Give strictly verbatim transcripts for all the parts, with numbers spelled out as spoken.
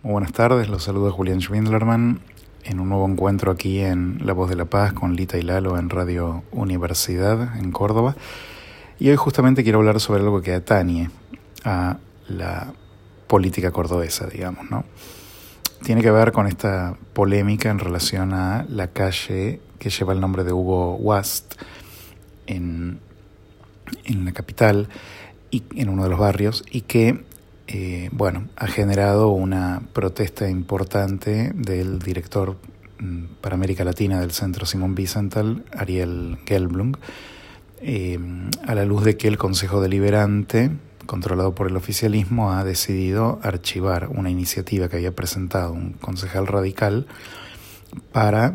Muy buenas tardes, los saluda Julián Schwindlerman en un nuevo encuentro aquí en La Voz de la Paz con Lita y Lalo en Radio Universidad en Córdoba. Y hoy justamente quiero hablar sobre algo que atañe a la política cordobesa, digamos, ¿no? Tiene que ver con esta polémica en relación a la calle que lleva el nombre de Hugo Wast en, en la capital y en uno de los barrios y que Eh, bueno, ha generado una protesta importante del director mm, para América Latina del Centro Simón Wiesenthal, Ariel Gelblum, eh, a la luz de que el Consejo Deliberante, controlado por el oficialismo, ha decidido archivar una iniciativa que había presentado un concejal radical para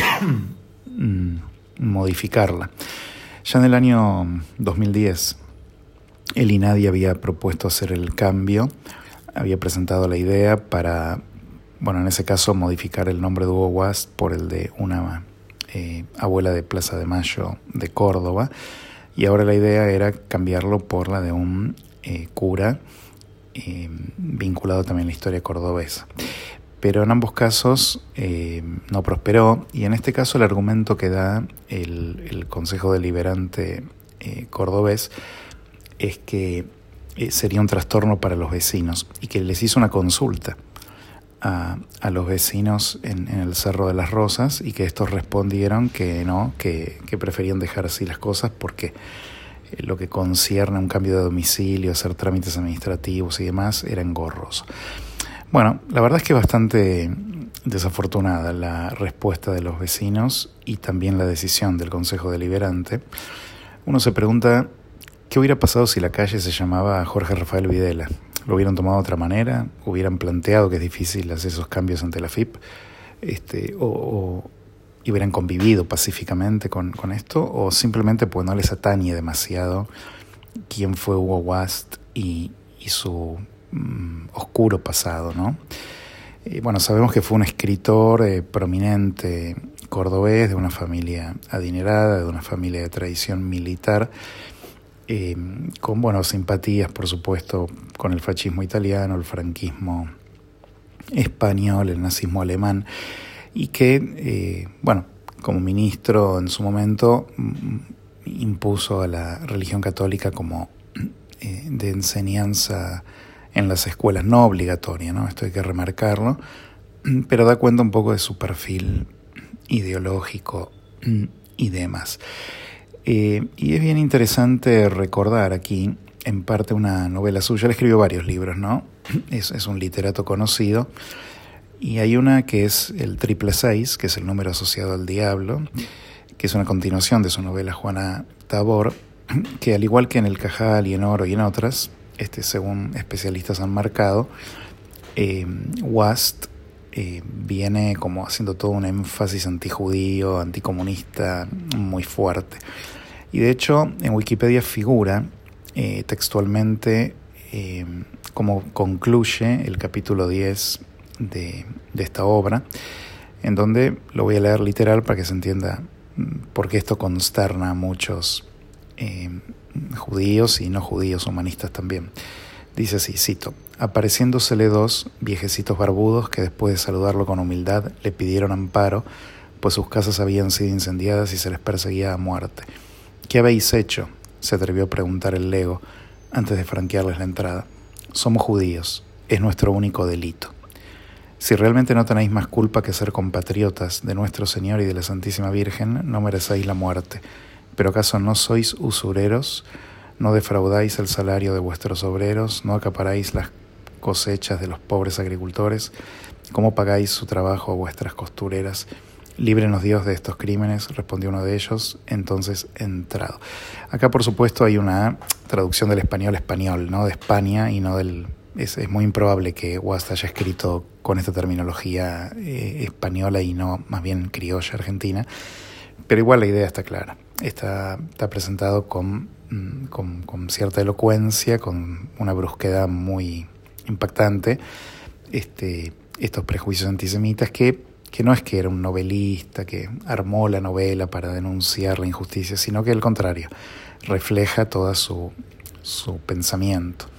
modificarla. Ya en el año dos mil diez, el INADI había propuesto hacer el cambio, había presentado la idea para, bueno, en ese caso modificar el nombre de Hugo Wast por el de una eh, abuela de Plaza de Mayo de Córdoba, y ahora la idea era cambiarlo por la de un eh, cura eh, vinculado también a la historia cordobesa. Pero en ambos casos eh, no prosperó, y en este caso el argumento que da el, el Consejo Deliberante eh, cordobés es que sería un trastorno para los vecinos y que les hizo una consulta a, a los vecinos en, en el Cerro de las Rosas y que estos respondieron que no, que, que preferían dejar así las cosas porque lo que concierne a un cambio de domicilio, hacer trámites administrativos y demás era engorroso. Bueno, la verdad es que es bastante desafortunada la respuesta de los vecinos y también la decisión del Consejo Deliberante. Uno se pregunta, ¿qué hubiera pasado si la calle se llamaba Jorge Rafael Videla? ¿Lo hubieran tomado de otra manera? ¿Hubieran planteado que es difícil hacer esos cambios ante la F I P? Este, o, o hubieran convivido pacíficamente con, con esto? ¿O simplemente pues no les atañe demasiado quién fue Hugo Wast y, y su mm, oscuro pasado, ¿no? Eh, bueno, sabemos que fue un escritor eh, prominente cordobés, de una familia adinerada, de una familia de tradición militar, Eh, con bueno, simpatías, por supuesto, con el fascismo italiano, el franquismo español, el nazismo alemán, y que, eh, bueno, como ministro en su momento impuso a la religión católica como eh, de enseñanza en las escuelas, no obligatoria, ¿no? Esto hay que remarcarlo, pero da cuenta un poco de su perfil ideológico y demás. Eh, y es bien interesante recordar aquí, en parte, una novela suya. Él escribió varios libros, ¿no? Es, es un literato conocido. Y hay una que es el Triple Seis, que es el número asociado al diablo, que es una continuación de su novela Juana Tabor, que al igual que en El Cajal y en Oro y en otras, este, según especialistas han marcado, eh, Wast eh, viene como haciendo todo un énfasis antijudío, anticomunista muy fuerte. Y de hecho en Wikipedia figura eh, textualmente eh, como concluye el capítulo diez de, de esta obra, en donde lo voy a leer literal para que se entienda por qué esto consterna a muchos eh, judíos y no judíos, humanistas también. Dice así, cito: apareciéndosele dos viejecitos barbudos que después de saludarlo con humildad le pidieron amparo, pues sus casas habían sido incendiadas y se les perseguía a muerte. ¿Qué habéis hecho?, se atrevió a preguntar el lego antes de franquearles la entrada. Somos judíos, es nuestro único delito. Si realmente no tenéis más culpa que ser compatriotas de nuestro Señor y de la Santísima Virgen, no merecéis la muerte. ¿Pero acaso no sois usureros? ¿No defraudáis el salario de vuestros obreros? ¿No acaparáis las cosechas de los pobres agricultores? ¿Cómo pagáis su trabajo a vuestras costureras? Líbrenos Dios de estos crímenes, respondió uno de ellos, entonces entrado. Acá, por supuesto, hay una traducción del español español, ¿no? De España y no del... Es, es muy improbable que Wast haya escrito con esta terminología eh, española y no más bien criolla argentina, pero igual la idea está clara. Está, está presentado con, con, con cierta elocuencia, con una brusquedad muy impactante, este, estos prejuicios antisemitas que que no es que era un novelista que armó la novela para denunciar la injusticia, sino que al contrario, refleja todo su, su pensamiento.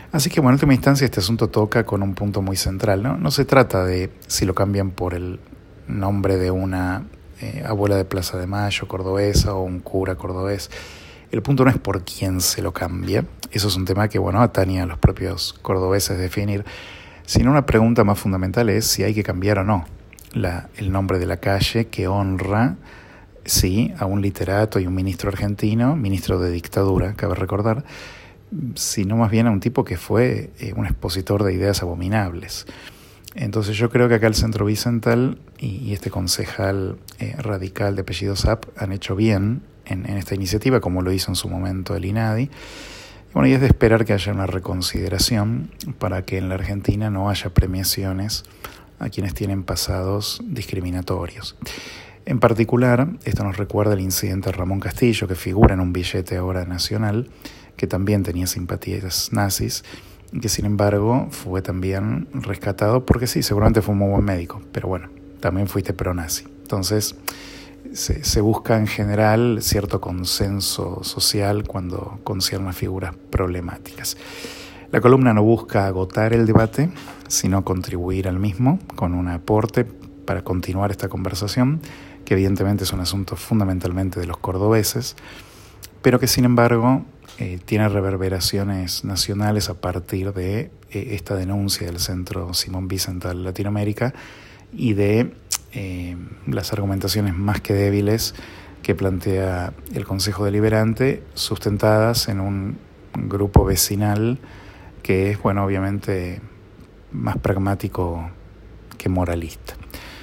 Así que, bueno, en última instancia este asunto toca con un punto muy central, ¿no? No se trata de si lo cambian por el nombre de una eh, abuela de Plaza de Mayo cordobesa o un cura cordobés. El punto no es por quién se lo cambia, eso es un tema que, bueno, atañe a los propios cordobeses definir, sino una pregunta más fundamental es si hay que cambiar o no la, el nombre de la calle que honra, sí, a un literato y un ministro argentino, ministro de dictadura, cabe recordar, sino más bien a un tipo que fue eh, un expositor de ideas abominables. Entonces yo creo que acá el Centro Vicental y, y este concejal eh, radical de apellido Sapp han hecho bien en, en esta iniciativa, como lo hizo en su momento el INADI. Y bueno, y es de esperar que haya una reconsideración para que en la Argentina no haya premiaciones a quienes tienen pasados discriminatorios. En particular, esto nos recuerda el incidente de Ramón Castillo, que figura en un billete ahora nacional, que también tenía simpatías nazis, y que sin embargo fue también rescatado porque sí, seguramente fue un muy buen médico, pero bueno, también fuiste pro-nazi. Entonces, se, se busca en general cierto consenso social cuando concierne a figuras problemáticas. La columna no busca agotar el debate, sino contribuir al mismo con un aporte para continuar esta conversación, que evidentemente es un asunto fundamentalmente de los cordobeses, pero que sin embargo eh, tiene reverberaciones nacionales a partir de eh, esta denuncia del Centro Simón Vicental Latinoamérica y de eh, las argumentaciones más que débiles que plantea el Consejo Deliberante, sustentadas en un grupo vecinal que es, bueno, obviamente más pragmático que moralista.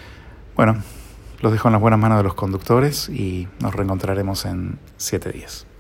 Bueno, los dejo en las buenas manos de los conductores y nos reencontraremos en siete días.